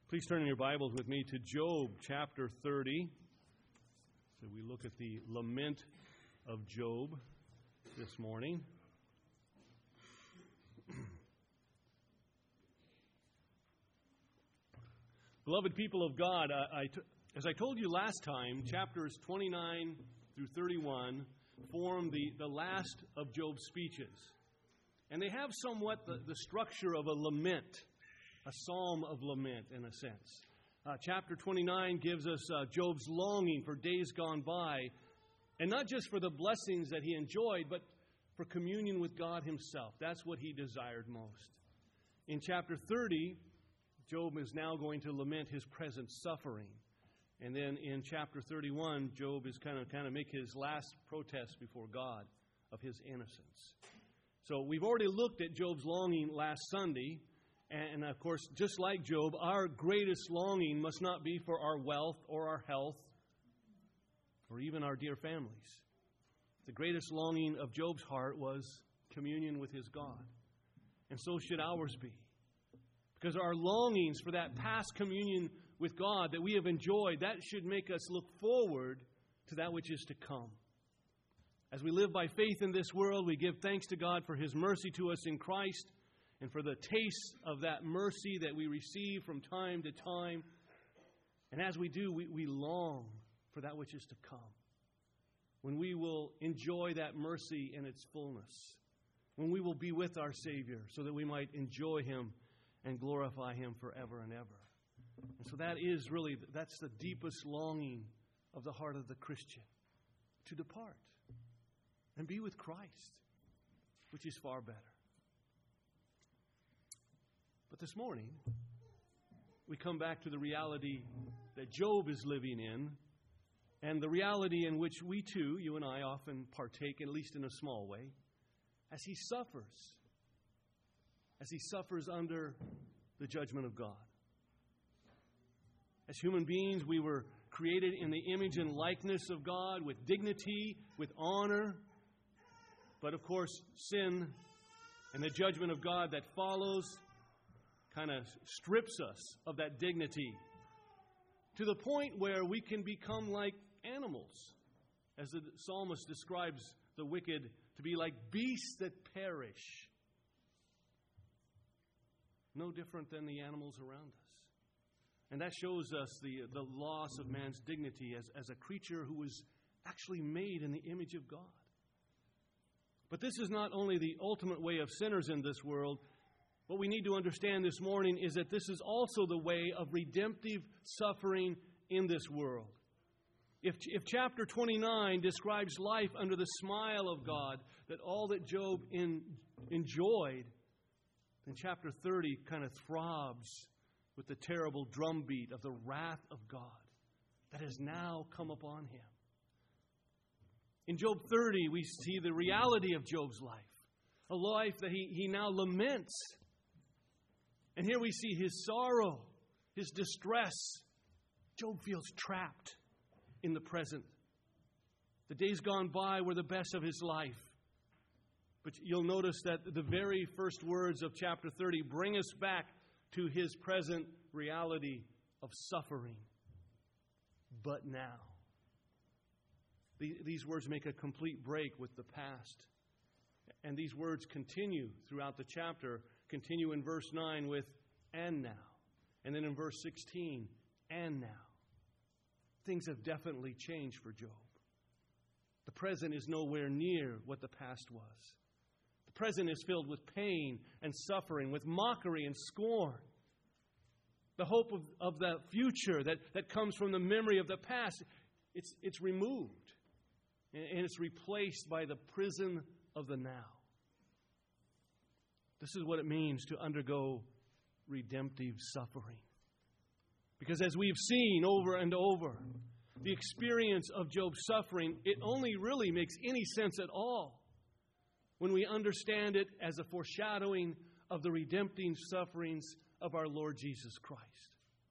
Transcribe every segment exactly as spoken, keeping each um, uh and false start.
Please turn in your Bibles with me to Job chapter thirty. So we look at the lament of Job this morning. Beloved people of God, I, I t- as I told you last time, chapters twenty-nine through thirty-one form the, the last of Job's speeches. And they have somewhat the, the structure of a lament. A psalm of lament, in a sense. Uh, chapter twenty-nine gives us uh, Job's longing for days gone by, and not just for the blessings that he enjoyed, but for communion with God himself. That's what he desired most. In chapter thirty, Job is now going to lament his present suffering. And then in chapter thirty-one, Job is kind of kind of make his last protest before God of his innocence. So we've already looked at Job's longing last Sunday. And, of course, just like Job, our greatest longing must not be for our wealth or our health or even our dear families. The greatest longing of Job's heart was communion with his God. And so should ours be. Because our longings for that past communion with God that we have enjoyed, that should make us look forward to that which is to come. As we live by faith in this world, we give thanks to God for His mercy to us in Christ, and for the taste of that mercy that we receive from time to time. And as we do, we, we long for that which is to come. When we will enjoy that mercy in its fullness. When we will be with our Savior so that we might enjoy Him and glorify Him forever and ever. And so that is really, that's the deepest longing of the heart of the Christian. To depart and be with Christ, which is far better. But this morning, we come back to the reality that Job is living in, and the reality in which we too, you and I, often partake, at least in a small way, as he suffers, as he suffers under the judgment of God. As human beings, we were created in the image and likeness of God, with dignity, with honor. But of course, sin and the judgment of God that follows kind of strips us of that dignity to the point where we can become like animals, as the psalmist describes the wicked to be like beasts that perish. No different than the animals around us. And that shows us the, the loss of man's dignity as, as a creature who was actually made in the image of God. But this is not only the ultimate way of sinners in this world. What we need to understand this morning is that this is also the way of redemptive suffering in this world. If, if chapter twenty-nine describes life under the smile of God, that all that Job in, enjoyed, then chapter thirty kind of throbs with the terrible drumbeat of the wrath of God that has now come upon him. In Job thirty, we see the reality of Job's life, a life that he, he now laments. And here we see his sorrow, his distress. Job feels trapped in the present. The days gone by were the best of his life. But you'll notice that the very first words of chapter thirty bring us back to his present reality of suffering. But now. These words make a complete break with the past. And these words continue throughout the chapter, continue in verse nine with, and now. And then in verse sixteen, and now. Things have definitely changed for Job. The present is nowhere near what the past was. The present is filled with pain and suffering, with mockery and scorn. The hope of, of the future that, that comes from the memory of the past, it's, it's removed. And it's replaced by the prison of the now. This is what it means to undergo redemptive suffering. Because as we've seen over and over, the experience of Job's suffering, it only really makes any sense at all when we understand it as a foreshadowing of the redemptive sufferings of our Lord Jesus Christ.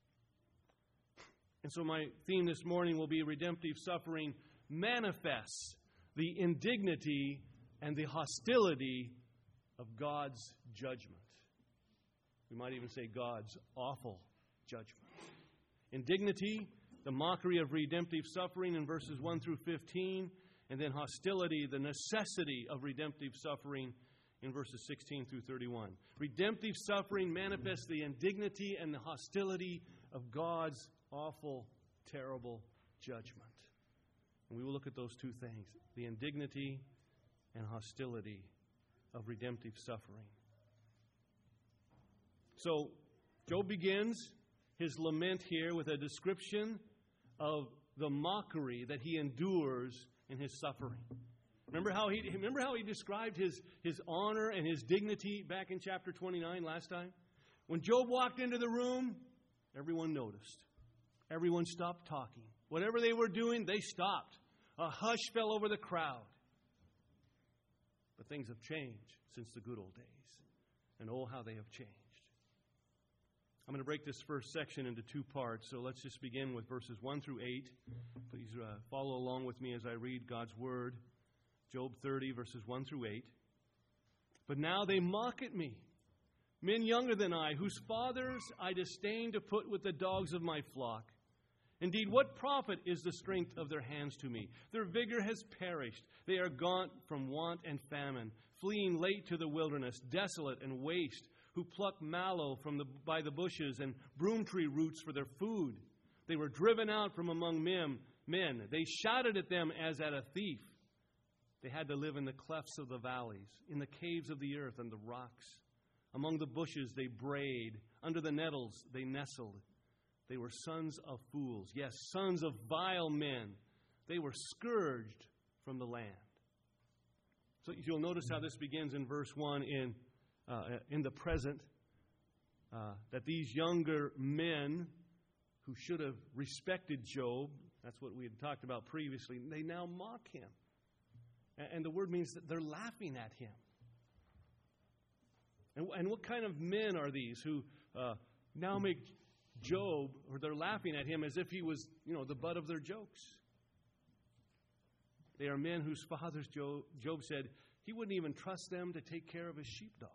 And so my theme this morning will be redemptive suffering manifests the indignity and the hostility of God's judgment. We might even say God's awful judgment. Indignity, the mockery of redemptive suffering in verses one through fifteen, and then hostility, the necessity of redemptive suffering in verses sixteen through thirty-one. Redemptive suffering manifests the indignity and the hostility of God's awful, terrible judgment. And we will look at those two things, the indignity and hostility of redemptive suffering. So, Job begins his lament here with a description of the mockery that he endures in his suffering. Remember how he remember how he described his, his honor and his dignity back in chapter twenty-nine last time? When Job walked into the room, everyone noticed. Everyone stopped talking. Whatever they were doing, they stopped. A hush fell over the crowd. But things have changed since the good old days. And oh, how they have changed. I'm going to break this first section into two parts, so let's just begin with verses one through eight. Please uh, follow along with me as I read God's Word. Job thirty, verses one through eight. But now they mock at me, men younger than I, whose fathers I disdain to put with the dogs of my flock. Indeed, what profit is the strength of their hands to me? Their vigor has perished. They are gaunt from want and famine, fleeing late to the wilderness, desolate and waste, who pluck mallow from the, by the bushes and broom tree roots for their food. They were driven out from among men. men. They shouted at them as at a thief. They had to live in the clefts of the valleys, in the caves of the earth and the rocks. Among the bushes they brayed. Under the nettles they nestled. They were sons of fools. Yes, sons of vile men. They were scourged from the land. So you'll notice how this begins in verse one in, uh, in the present. Uh, that these younger men who should have respected Job, that's what we had talked about previously, they now mock him. And the word means that they're laughing at him. And, and what kind of men are these who uh, now make Job, or they're laughing at him as if he was, you know, the butt of their jokes? They are men whose fathers, Job, Job said, he wouldn't even trust them to take care of his sheepdogs.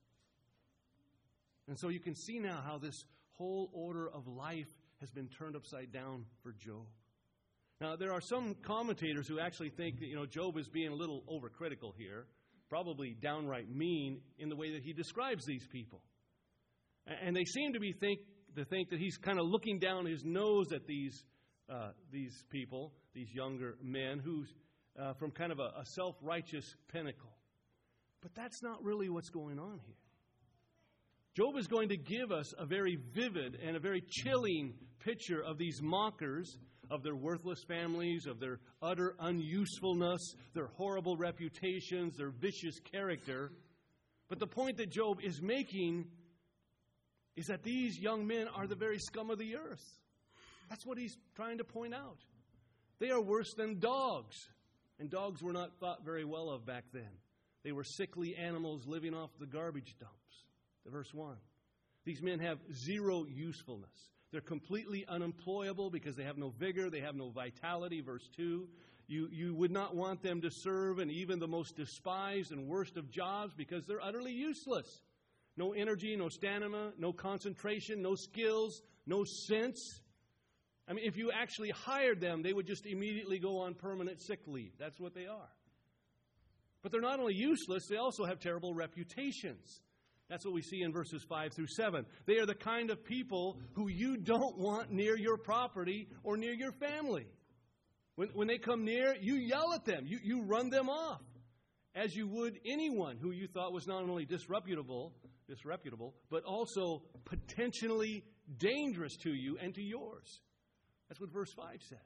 And so you can see now how this whole order of life has been turned upside down for Job. Now, there are some commentators who actually think that, you know, Job is being a little overcritical here, probably downright mean in the way that he describes these people. And they seem to be think to think that he's kind of looking down his nose at these uh, these people, these younger men, who's uh, from kind of a, a self-righteous pinnacle. But that's not really what's going on here. Job is going to give us a very vivid and a very chilling picture of these mockers, of their worthless families, of their utter unusefulness, their horrible reputations, their vicious character. But the point that Job is making is that these young men are the very scum of the earth. That's what he's trying to point out. They are worse than dogs. And dogs were not thought very well of back then. They were sickly animals living off the garbage dumps. Verse one. These men have zero usefulness. They're completely unemployable because they have no vigor, they have no vitality. Verse two. You, you would not want them to serve in even the most despised and worst of jobs because they're utterly useless. No energy, no stamina, no concentration, no skills, no sense. I mean, if you actually hired them, they would just immediately go on permanent sick leave. That's what they are. But they're not only useless, they also have terrible reputations. That's what we see in verses five through seven. They are the kind of people who you don't want near your property or near your family. When, when they come near, you yell at them. You, you run them off, as you would anyone who you thought was not only disreputable, disreputable, but also potentially dangerous to you and to yours. That's what verse five says.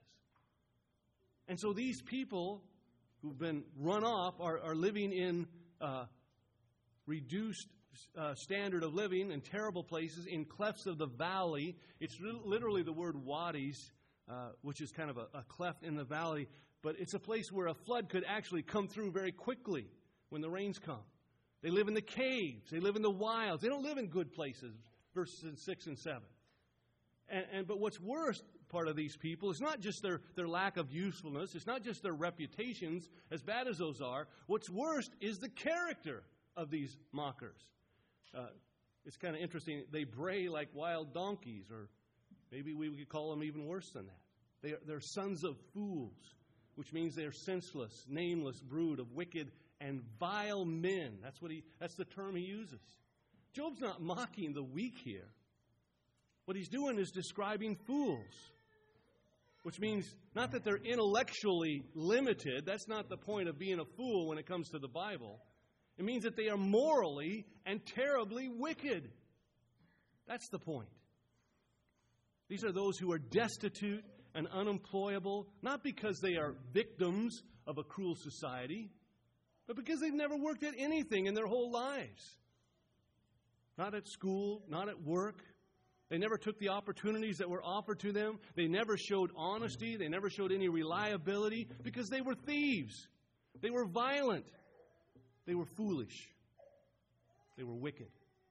And so these people who've been run off are, are living in uh, reduced uh, standard of living in terrible places, in clefts of the valley. It's literally the word wadis, uh, which is kind of a, a cleft in the valley. But it's a place where a flood could actually come through very quickly when the rains come. They live in the caves. They live in the wilds. They don't live in good places, verses six and seven. And, and but what's worse part of these people is not just their, their lack of usefulness. It's not just their reputations, as bad as those are. What's worst is the character of these mockers. Uh, it's kind of interesting. They bray like wild donkeys, or maybe we could call them even worse than that. They are, they're sons of fools, which means they're senseless, nameless brood of wicked and vile men. That's what he. That's the term he uses. Job's not mocking the weak here. What he's doing is describing fools, which means not that they're intellectually limited. That's not the point of being a fool when it comes to the Bible. It means that they are morally and terribly wicked. That's the point. These are those who are destitute and unemployable, not because they are victims of a cruel society, but because they've never worked at anything in their whole lives. Not at school, not at work. They never took the opportunities that were offered to them. They never showed honesty. They never showed any reliability because they were thieves. They were violent. They were foolish. They were wicked.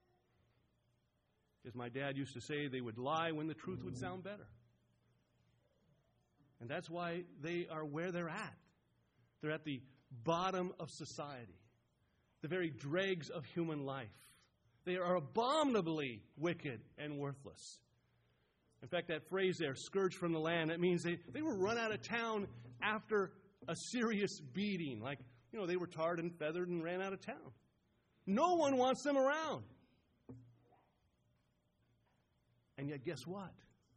As my dad used to say, they would lie when the truth would sound better. And that's why they are where they're at. They're at the bottom of society, the very dregs of human life. They are abominably wicked and worthless. In fact, that phrase there, scourged from the land, that means they, they were run out of town after a serious beating. Like, you know, they were tarred and feathered and ran out of town. No one wants them around. And yet, guess what?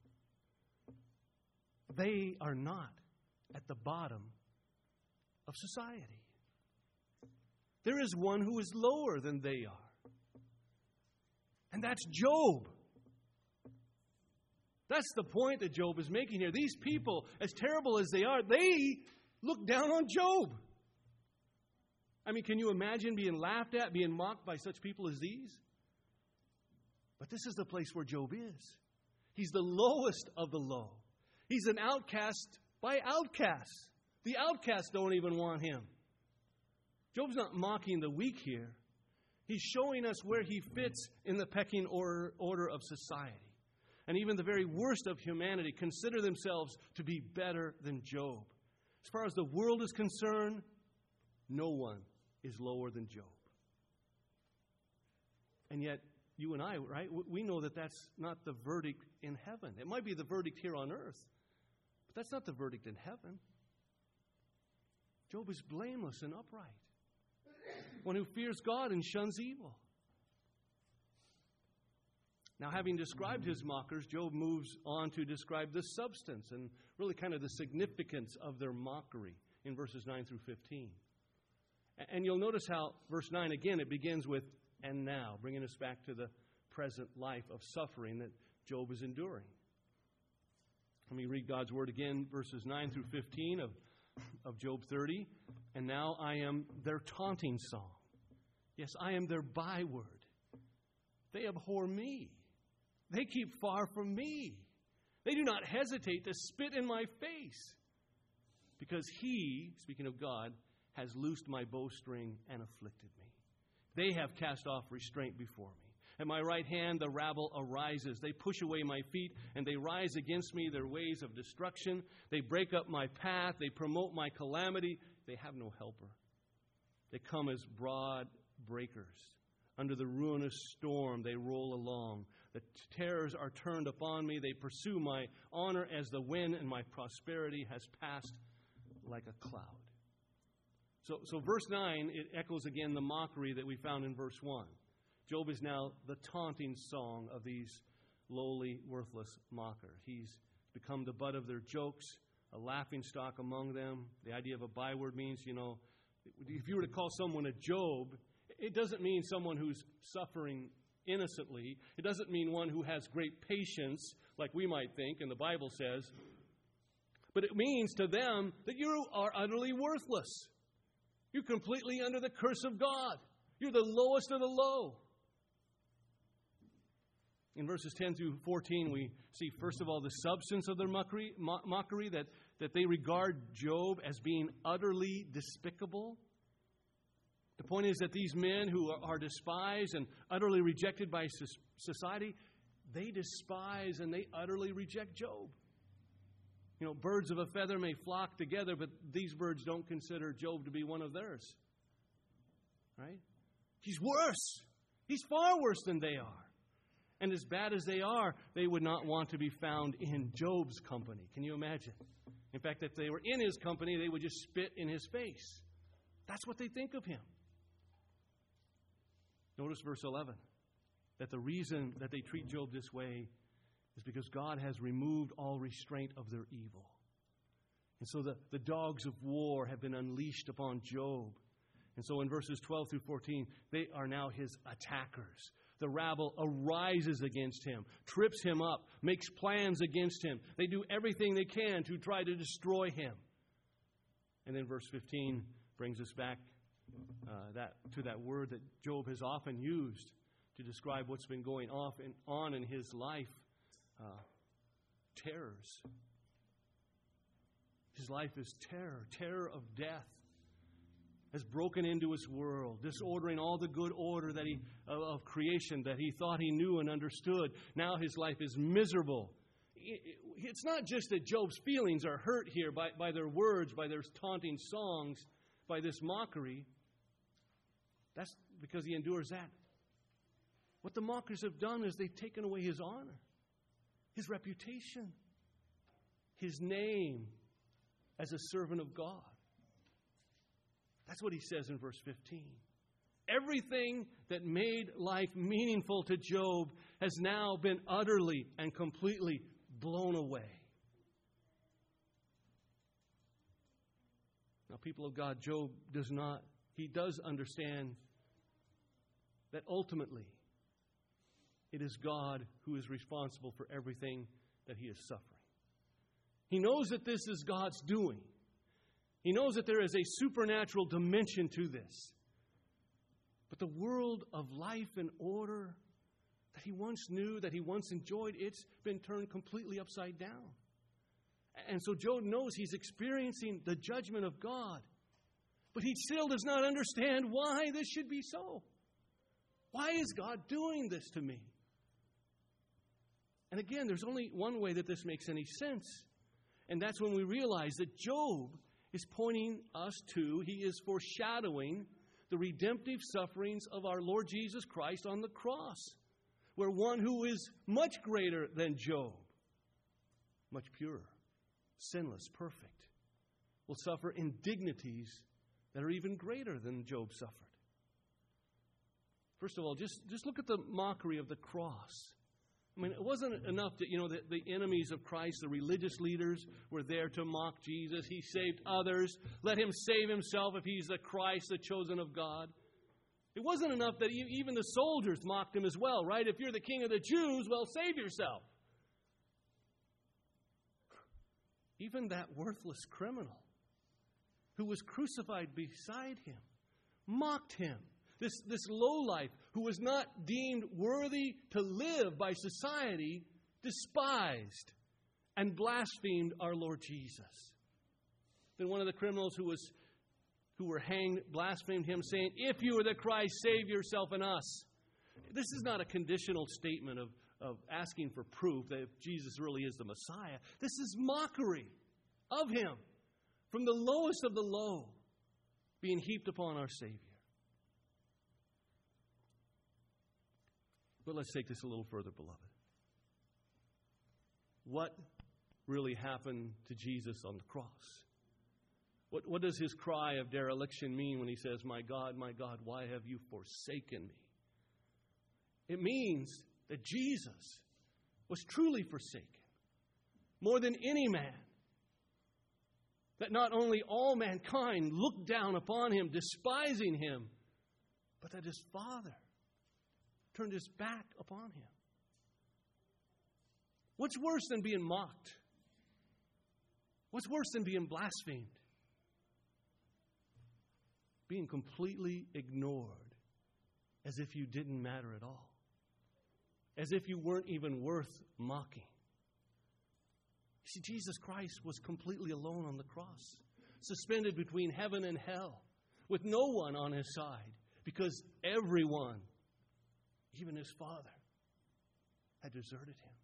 They are not at the bottom of society. There is one who is lower than they are. And that's Job. That's the point that Job is making here. These people, as terrible as they are, they look down on Job. I mean, can you imagine being laughed at, being mocked by such people as these? But this is the place where Job is. He's the lowest of the low. He's an outcast by outcasts. The outcasts don't even want him. Job's not mocking the weak here. He's showing us where he fits in the pecking order, order of society. And even the very worst of humanity consider themselves to be better than Job. As far as the world is concerned, no one is lower than Job. And yet, you and I, right, we know that that's not the verdict in heaven. It might be the verdict here on earth, but that's not the verdict in heaven. Job is blameless and upright, one who fears God and shuns evil. Now, having described his mockers, Job moves on to describe the substance and really kind of the significance of their mockery in verses nine through fifteen. And you'll notice how verse nine, again, it begins with, and now, bringing us back to the present life of suffering that Job is enduring. Let me read God's word again, verses nine through fifteen of, of Job thirty. And now I am their taunting song. Yes, I am their byword. They abhor me. They keep far from me. They do not hesitate to spit in my face. Because he, speaking of God, has loosed my bowstring and afflicted me. They have cast off restraint before me. At my right hand the rabble arises. They push away my feet, and they rise against me, their ways of destruction. They break up my path. They promote my calamity. They have no helper. They come as broad breakers. Under the ruinous storm they roll along. The terrors are turned upon me. They pursue my honor as the wind, and my prosperity has passed like a cloud. So, so verse nine, it echoes again the mockery that we found in verse one. Job is now the taunting song of these lowly, worthless mockers. He's become the butt of their jokes, a laughingstock among them. The idea of a byword means, you know, if you were to call someone a Job, it doesn't mean someone who's suffering innocently. It doesn't mean one who has great patience, like we might think, and the Bible says. But it means to them that you are utterly worthless. You're completely under the curse of God. You're the lowest of the low. In verses ten through fourteen, we see, first of all, the substance of their mockery, mo- mockery that, that they regard Job as being utterly despicable. The point is that these men who are, are despised and utterly rejected by society, they despise and they utterly reject Job. You know, birds of a feather may flock together, but these birds don't consider Job to be one of theirs. Right? He's worse. He's far worse than they are. And as bad as they are, they would not want to be found in Job's company. Can you imagine? In fact, if they were in his company, they would just spit in his face. That's what they think of him. Notice verse eleven, that the reason that they treat Job this way is because God has removed all restraint of their evil. And so the, the dogs of war have been unleashed upon Job. And so in verses twelve through fourteen, they are now his attackers. The rabble arises against him, trips him up, makes plans against him. They do everything they can to try to destroy him. And then verse fifteen brings us back uh, that to that word that Job has often used to describe what's been going off and on in his life. Uh, terrors. His life is terror, terror of death has broken into his world, disordering all the good order that he of, of creation that he thought he knew and understood. Now his life is miserable. It, it, it's not just that Job's feelings are hurt here by, by their words, by their taunting songs, by this mockery. That's because he endures that. What the mockers have done is they've taken away his honor, his reputation, his name as a servant of God. That's what he says in verse fifteen. Everything that made life meaningful to Job has now been utterly and completely blown away. Now, people of God, Job does not, he does understand that ultimately it is God who is responsible for everything that he is suffering. He knows that this is God's doing. He knows that there is a supernatural dimension to this. But the world of life and order that he once knew, that he once enjoyed, it's been turned completely upside down. And so Job knows he's experiencing the judgment of God. But he still does not understand why this should be so. Why is God doing this to me? And again, there's only one way that this makes any sense. And that's when we realize that Job is pointing us to, he is foreshadowing the redemptive sufferings of our Lord Jesus Christ on the cross, where one who is much greater than Job, much purer, sinless, perfect, will suffer indignities that are even greater than Job suffered. First of all, just, just look at the mockery of the cross. I mean, it wasn't enough that, you know, the, the enemies of Christ, the religious leaders, were there to mock Jesus. He saved others. Let him save himself if he's the Christ, the chosen of God. It wasn't enough that even the soldiers mocked him as well, right? If you're the king of the Jews, well, save yourself. Even that worthless criminal who was crucified beside him mocked him. This, this lowlife who was not deemed worthy to live by society despised and blasphemed our Lord Jesus. Then one of the criminals who was who were hanged blasphemed him, saying, "If you are the Christ, save yourself and us." This is not a conditional statement of, of asking for proof that if Jesus really is the Messiah. This is mockery of him from the lowest of the low being heaped upon our Savior. But let's take this a little further, beloved. What really happened to Jesus on the cross? What, what does his cry of dereliction mean when he says, "My God, my God, why have you forsaken me?" It means that Jesus was truly forsaken, more than any man. That not only all mankind looked down upon him, despising him, but that his Father turned his back upon him. What's worse than being mocked? What's worse than being blasphemed? Being completely ignored, as if you didn't matter at all. As if you weren't even worth mocking. You see, Jesus Christ was completely alone on the cross, suspended between heaven and hell, with no one on his side, because everyone, even his Father, had deserted him.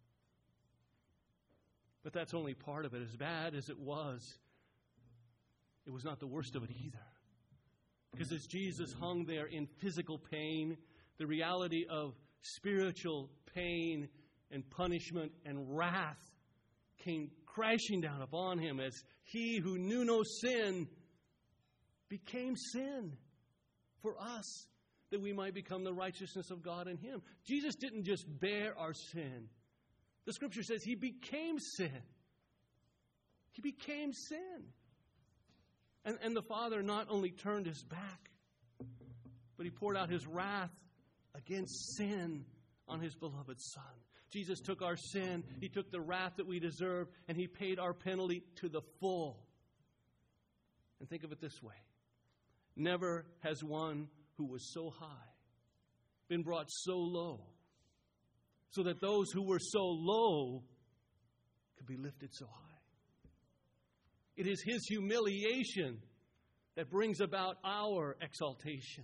But that's only part of it. As bad as it was, it was not the worst of it either. Because as Jesus hung there in physical pain, the reality of spiritual pain and punishment and wrath came crashing down upon him as he who knew no sin became sin for us, that we might become the righteousness of God in him. Jesus didn't just bear our sin. The Scripture says he became sin. He became sin. And, and the Father not only turned his back, but he poured out his wrath against sin on his beloved Son. Jesus took our sin, he took the wrath that we deserved, and he paid our penalty to the full. And think of it this way. Never has one who was so high been brought so low, so that those who were so low could be lifted so high. It is his humiliation that brings about our exaltation.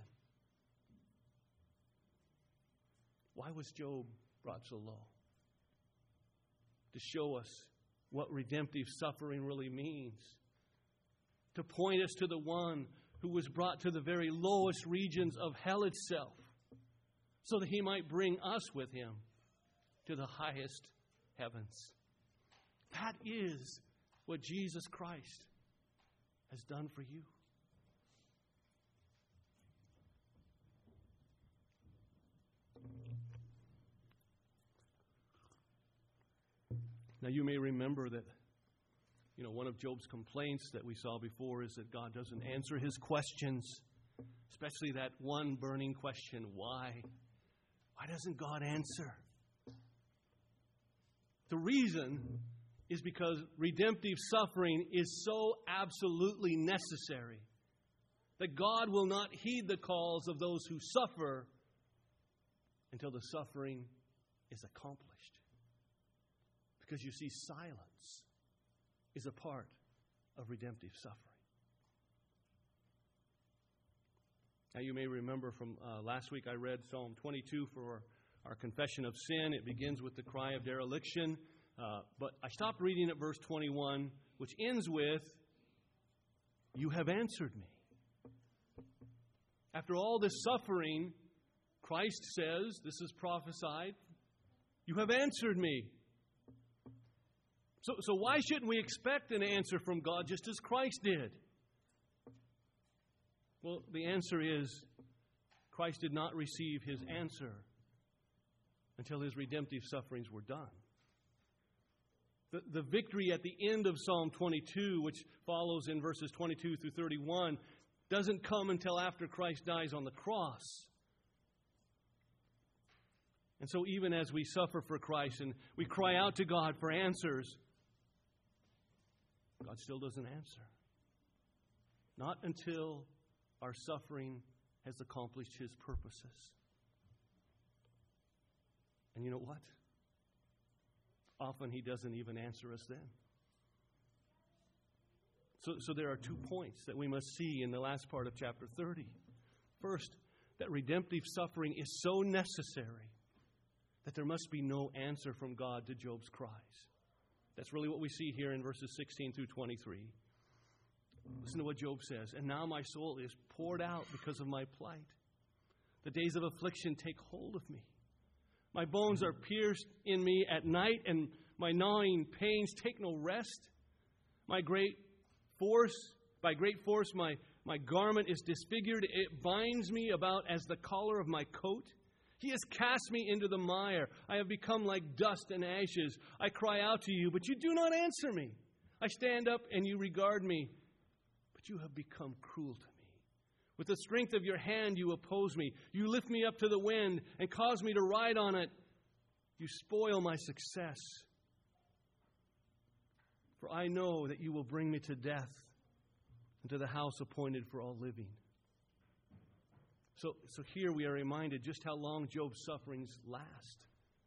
Why was Job brought so low? To show us what redemptive suffering really means. To point us to the one who was brought to the very lowest regions of hell itself, so that he might bring us with him to the highest heavens. That is what Jesus Christ has done for you. Now you may remember that, you know, one of Job's complaints that we saw before is that God doesn't answer his questions, especially that one burning question, why? Why doesn't God answer? The reason is because redemptive suffering is so absolutely necessary that God will not heed the calls of those who suffer until the suffering is accomplished. Because you see, silence is a part of redemptive suffering. Now you may remember from uh, last week I read Psalm twenty-two for our confession of sin. It begins with the cry of dereliction. Uh, but I stopped reading at verse twenty-one, which ends with, "You have answered me." After all this suffering, Christ says, this is prophesied, "You have answered me." So, so why shouldn't we expect an answer from God just as Christ did? Well, the answer is Christ did not receive his answer until his redemptive sufferings were done. The, the victory at the end of Psalm twenty-two, which follows in verses twenty-two through thirty-one, doesn't come until after Christ dies on the cross. And so even as we suffer for Christ and we cry out to God for answers, God still doesn't answer. Not until our suffering has accomplished his purposes. And you know what? Often he doesn't even answer us then. So, so there are two points that we must see in the last part of chapter thirty. First, that redemptive suffering is so necessary that there must be no answer from God to Job's cries. That's really what we see here in verses sixteen through twenty-three. Listen to what Job says. "And now my soul is poured out because of my plight. The days of affliction take hold of me. My bones are pierced in me at night, and my gnawing pains take no rest. My great force, by great force, my, my garment is disfigured. It binds me about as the collar of my coat. He has cast me into the mire. I have become like dust and ashes. I cry out to you, but you do not answer me. I stand up and you regard me, but you have become cruel to me. With the strength of your hand you oppose me. You lift me up to the wind and cause me to ride on it. You spoil my success. For I know that you will bring me to death and to the house appointed for all living." So, so here we are reminded just how long Job's sufferings last.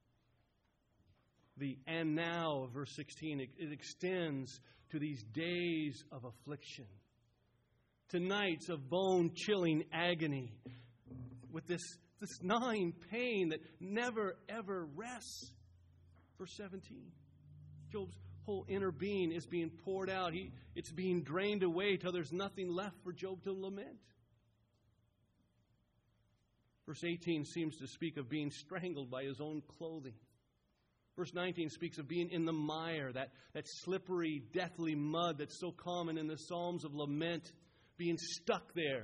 The "and now" of verse sixteen, it, it extends to these days of affliction, to nights of bone-chilling agony, with this, this gnawing pain that never, ever rests. Verse seventeen, Job's whole inner being is being poured out. He, it's being drained away till there's nothing left for Job to lament. Verse eighteen seems to speak of being strangled by his own clothing. Verse nineteen speaks of being in the mire, that, that slippery, deathly mud that's so common in the Psalms of lament, being stuck there.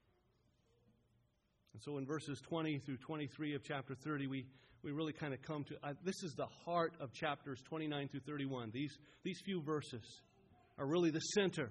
And so in verses twenty through twenty-three of chapter thirty, we, we really kind of come to, uh, this is the heart of chapters twenty-nine through thirty-one. These, these few verses are really the center,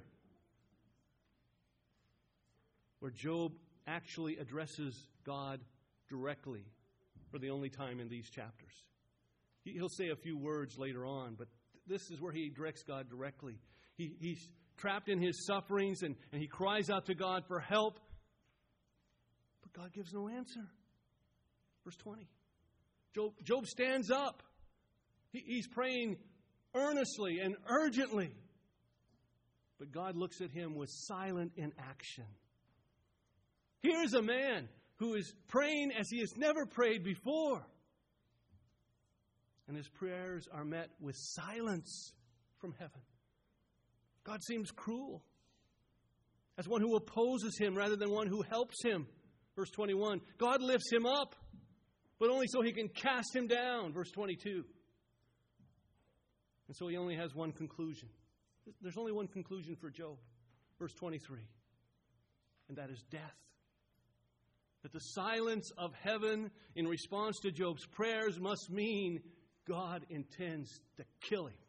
where Job actually addresses God directly for the only time in these chapters. He'll say a few words later on, but this is where he directs God directly. He, he's trapped in his sufferings, and, and he cries out to God for help, but God gives no answer. Verse twenty. Job, Job stands up. He, he's praying earnestly and urgently, but God looks at him with silent inaction. Here's a man who is praying as he has never prayed before. And his prayers are met with silence from heaven. God seems cruel, as one who opposes him rather than one who helps him. Verse twenty-one, God lifts him up, but only so he can cast him down. Verse twenty-two. And so he only has one conclusion. There's only one conclusion for Job. Verse twenty-three. And that is death. That the silence of heaven in response to Job's prayers must mean God intends to kill him.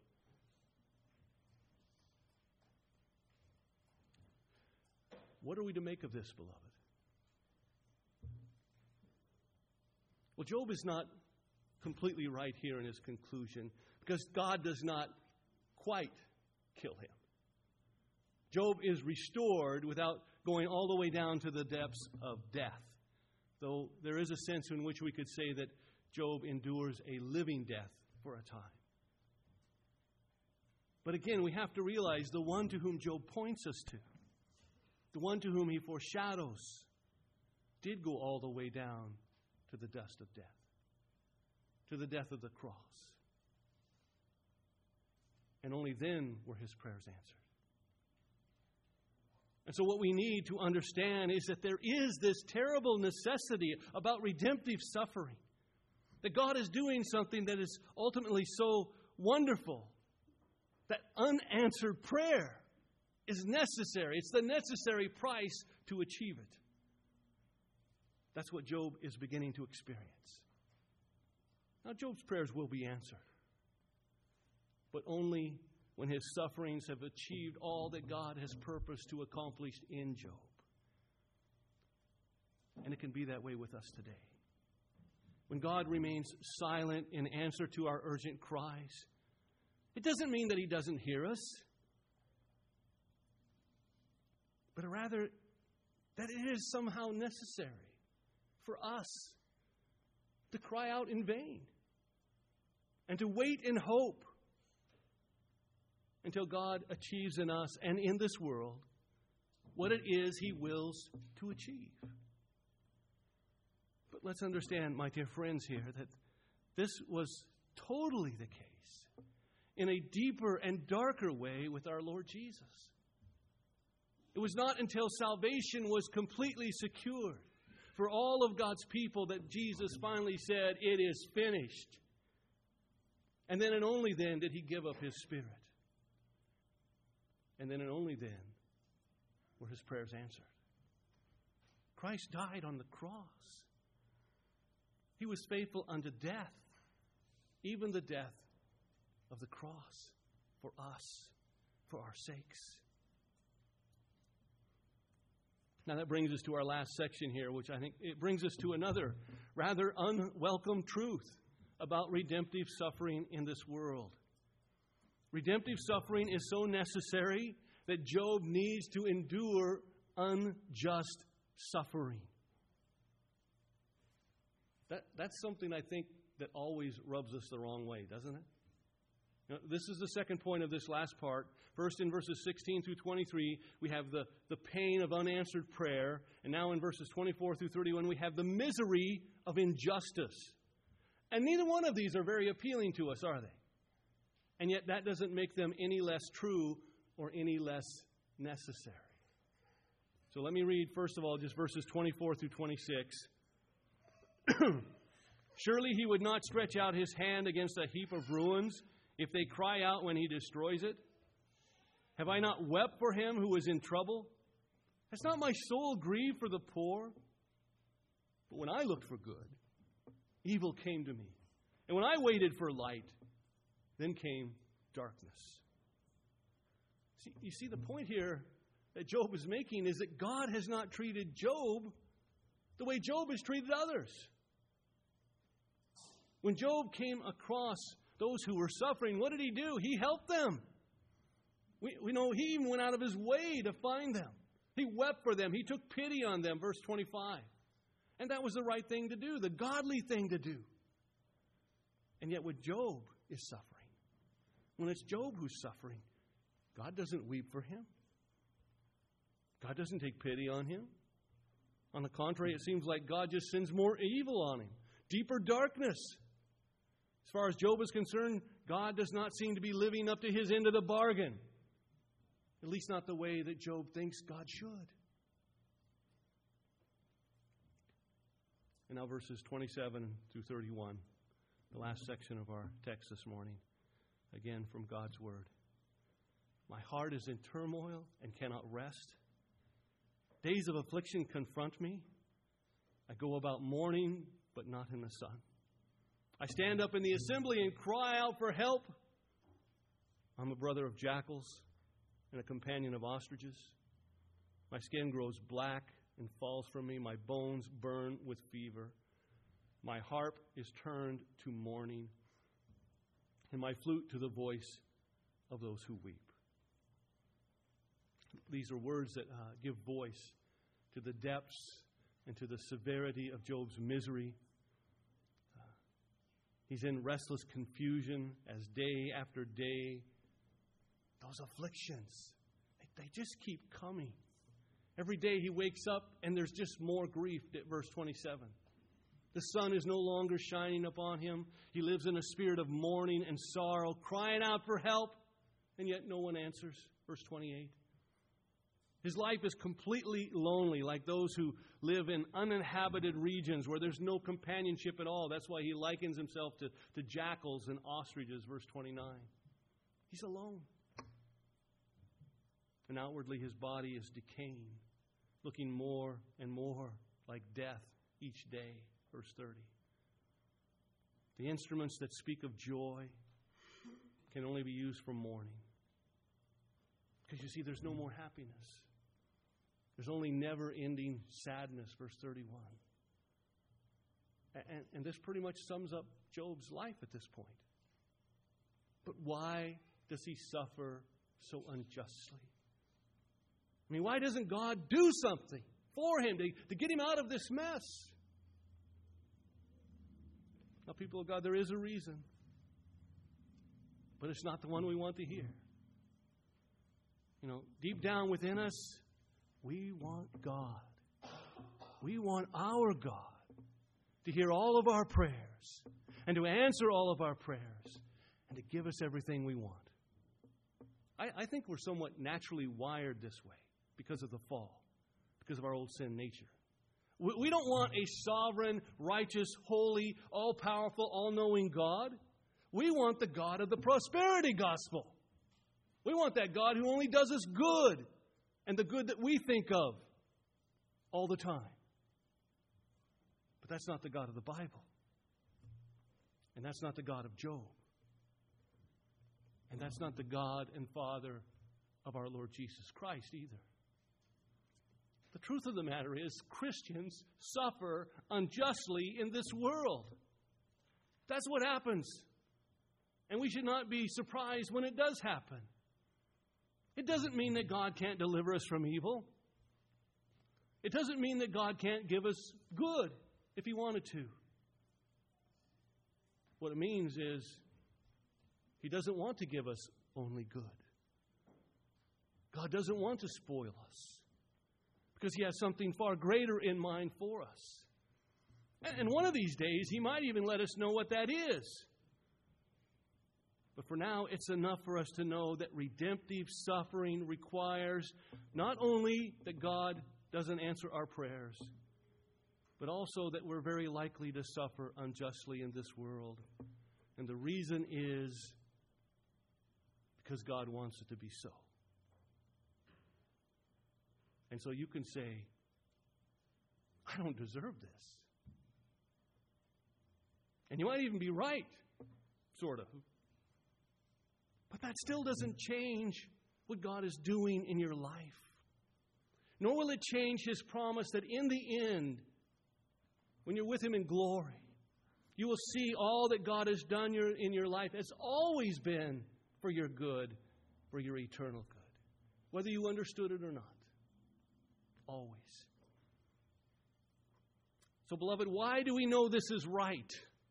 What are we to make of this, beloved? Well, Job is not completely right here in his conclusion, because God does not quite kill him. Job is restored without going all the way down to the depths of death, though there is a sense in which we could say that Job endures a living death for a time. But again, we have to realize the one to whom Job points us to, the one to whom he foreshadows, did go all the way down to the dust of death, to the death of the cross. And only then were his prayers answered. And so what we need to understand is that there is this terrible necessity about redemptive suffering. That God is doing something that is ultimately so wonderful that unanswered prayer is necessary. It's the necessary price to achieve it. That's what Job is beginning to experience. Now, Job's prayers will be answered, but only when his sufferings have achieved all that God has purposed to accomplish in Job. And it can be that way with us today. When God remains silent in answer to our urgent cries, it doesn't mean that he doesn't hear us, but rather that it is somehow necessary for us to cry out in vain and to wait in hope until God achieves in us and in this world what it is he wills to achieve. But let's understand, my dear friends, here that this was totally the case in a deeper and darker way with our Lord Jesus. It was not until salvation was completely secured for all of God's people that Jesus finally said, "It is finished." And then and only then did he give up his Spirit. And then and only then were his prayers answered. Christ died on the cross. He was faithful unto death, even the death of the cross, for us, for our sakes. Now that brings us to our last section here, which I think it brings us to another rather unwelcome truth about redemptive suffering in this world. Redemptive suffering is so necessary that Job needs to endure unjust suffering. That, that's something I think that always rubs us the wrong way, doesn't it? Now, this is the second point of this last part. First, in verses sixteen through twenty-three, we have the, the pain of unanswered prayer. And now in verses twenty-four through thirty-one, we have the misery of injustice. And neither one of these are very appealing to us, are they? And yet that doesn't make them any less true or any less necessary. So let me read, first of all, just verses twenty-four through twenty-six. Surely he would not stretch out his hand against a heap of ruins if they cry out when he destroys it. Have I not wept for him who was in trouble? Has not my soul grieved for the poor? But when I looked for good, evil came to me. And when I waited for light, then came darkness. See, you see, the point here that Job is making is that God has not treated Job the way Job has treated others. When Job came across those who were suffering, what did he do? He helped them. We, we know he even went out of his way to find them. He wept for them. He took pity on them, verse twenty-five. And that was the right thing to do, the godly thing to do. And yet when Job is suffering, when it's Job who's suffering, God doesn't weep for him. God doesn't take pity on him. On the contrary, it seems like God just sends more evil on him, deeper darkness. As far as Job is concerned, God does not seem to be living up to his end of the bargain. At least not the way that Job thinks God should. And now verses twenty-seven through thirty-one, the last section of our text this morning, again from God's Word. My heart is in turmoil and cannot rest. Days of affliction confront me. I go about mourning, but not in the sun. I stand up in the assembly and cry out for help. I'm a brother of jackals and a companion of ostriches. My skin grows black and falls from me. My bones burn with fever. My harp is turned to mourning, and my flute to the voice of those who weep. These are words that uh, give voice to the depths and to the severity of Job's misery. Uh, he's in restless confusion as day after day, those afflictions, they, they just keep coming. Every day he wakes up and there's just more grief, at verse twenty-seven. The sun is no longer shining upon him. He lives in a spirit of mourning and sorrow, crying out for help, and yet no one answers. Verse twenty-eight. His life is completely lonely, like those who live in uninhabited regions where there's no companionship at all. That's why he likens himself to, to jackals and ostriches, verse twenty-nine. He's alone. And outwardly his body is decaying, looking more and more like death each day, verse thirty. The instruments that speak of joy can only be used for mourning. Because you see, there's no more happiness. There's only never-ending sadness, verse thirty-one. And, and this pretty much sums up Job's life at this point. But why does he suffer so unjustly? I mean, why doesn't God do something for him to, to get him out of this mess? Now, people of God, there is a reason. But it's not the one we want to hear. You know, deep down within us, we want God. We want our God to hear all of our prayers and to answer all of our prayers and to give us everything we want. I, I think we're somewhat naturally wired this way because of the fall, because of our old sin nature. We, we don't want a sovereign, righteous, holy, all-powerful, all-knowing God. We want the God of the prosperity gospel. We want that God who only does us good, and the good that we think of all the time. But that's not the God of the Bible. And that's not the God of Job. And that's not the God and Father of our Lord Jesus Christ either. The truth of the matter is, Christians suffer unjustly in this world. That's what happens. And we should not be surprised when it does happen. It doesn't mean that God can't deliver us from evil. It doesn't mean that God can't give us good if He wanted to. What it means is He doesn't want to give us only good. God doesn't want to spoil us because He has something far greater in mind for us. And one of these days, He might even let us know what that is. But for now, it's enough for us to know that redemptive suffering requires not only that God doesn't answer our prayers, but also that we're very likely to suffer unjustly in this world. And the reason is because God wants it to be so. And so you can say, I don't deserve this. And you might even be right, sort of. But that still doesn't change what God is doing in your life. Nor will it change His promise that in the end, when you're with Him in glory, you will see all that God has done in your life has always been for your good, for your eternal good. Whether you understood it or not. Always. So, beloved, why do we know this is right?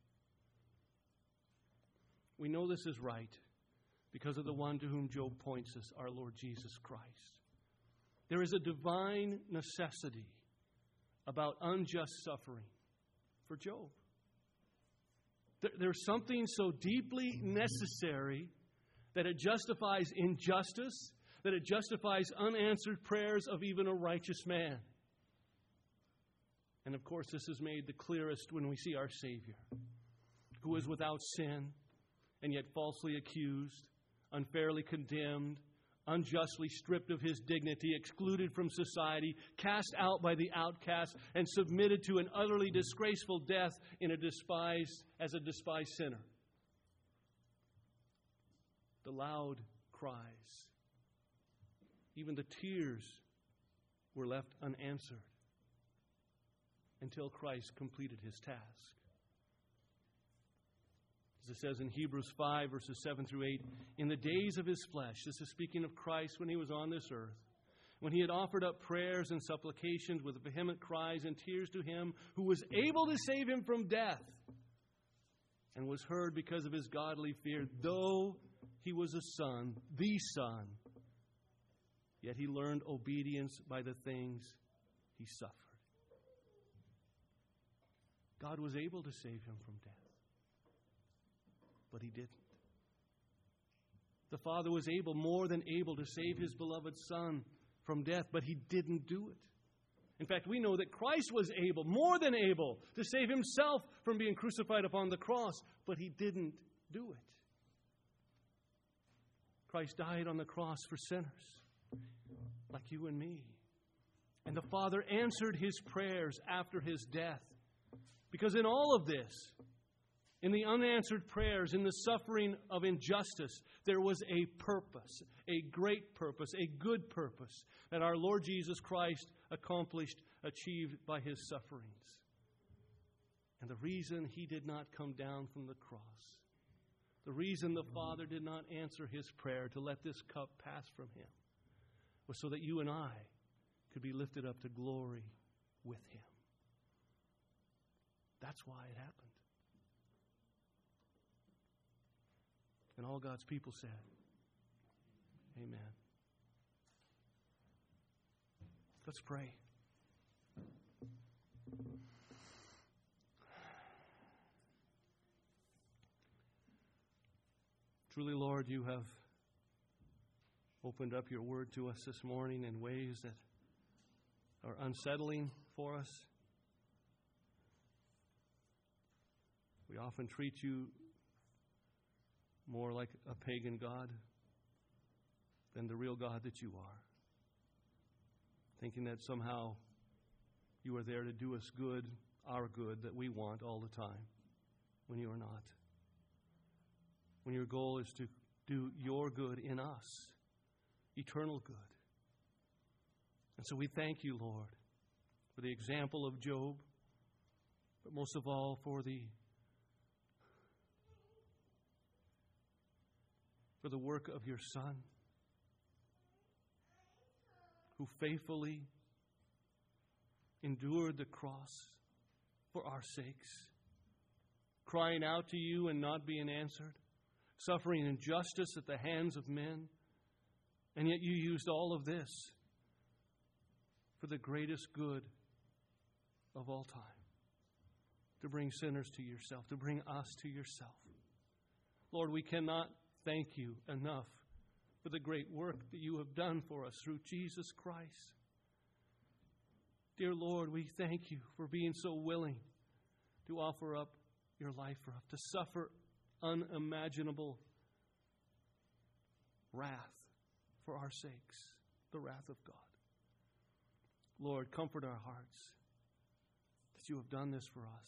We know this is right because of the one to whom Job points us, our Lord Jesus Christ. There is a divine necessity about unjust suffering for Job. There's something so deeply necessary that it justifies injustice, that it justifies unanswered prayers of even a righteous man. And of course, this is made the clearest when we see our Savior, who is without sin and yet falsely accused, unfairly condemned, unjustly stripped of His dignity, excluded from society, cast out by the outcast, and submitted to an utterly disgraceful death in a despised, as a despised sinner. The loud cries, even the tears were left unanswered until Christ completed His task. As it says in Hebrews five, verses seven through eight, in the days of His flesh, this is speaking of Christ when He was on this earth, when He had offered up prayers and supplications with vehement cries and tears to Him who was able to save Him from death, and was heard because of His godly fear, though He was a son, the Son, yet He learned obedience by the things He suffered. God was able to save Him from death. But He didn't. The Father was able, more than able, to save His beloved Son from death, but He didn't do it. In fact, we know that Christ was able, more than able, to save Himself from being crucified upon the cross, but He didn't do it. Christ died on the cross for sinners, like you and me. And the Father answered His prayers after His death. Because in all of this, in the unanswered prayers, in the suffering of injustice, there was a purpose, a great purpose, a good purpose that our Lord Jesus Christ accomplished, achieved by His sufferings. And the reason He did not come down from the cross, the reason the Father did not answer His prayer to let this cup pass from Him, was so that you and I could be lifted up to glory with Him. That's why it happened. And all God's people said, amen. Let's pray. Truly, Lord, you have opened up your word to us this morning in ways that are unsettling for us. We often treat you more like a pagan God than the real God that you are. Thinking that somehow you are there to do us good, our good, that we want all the time, when you are not. When your goal is to do your good in us, eternal good. And so we thank you, Lord, for the example of Job, but most of all for the for the work of your Son, who faithfully endured the cross for our sakes, crying out to you and not being answered, suffering injustice at the hands of men, and yet you used all of this for the greatest good of all time, to bring sinners to yourself, to bring us to yourself. Lord, we cannot thank you enough for the great work that you have done for us through Jesus Christ. Dear Lord, we thank you for being so willing to offer up your life for us, to suffer unimaginable wrath for our sakes, the wrath of God. Lord, comfort our hearts that you have done this for us,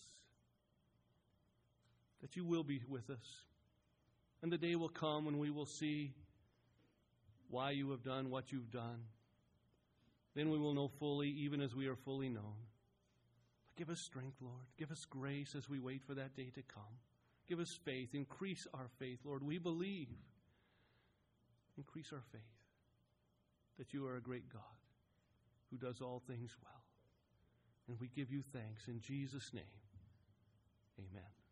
that you will be with us. And the day will come when we will see why you have done what you've done. Then we will know fully, even as we are fully known. But give us strength, Lord. Give us grace as we wait for that day to come. Give us faith. Increase our faith, Lord. We believe. Increase our faith that you are a great God who does all things well. And we give you thanks in Jesus' name. Amen.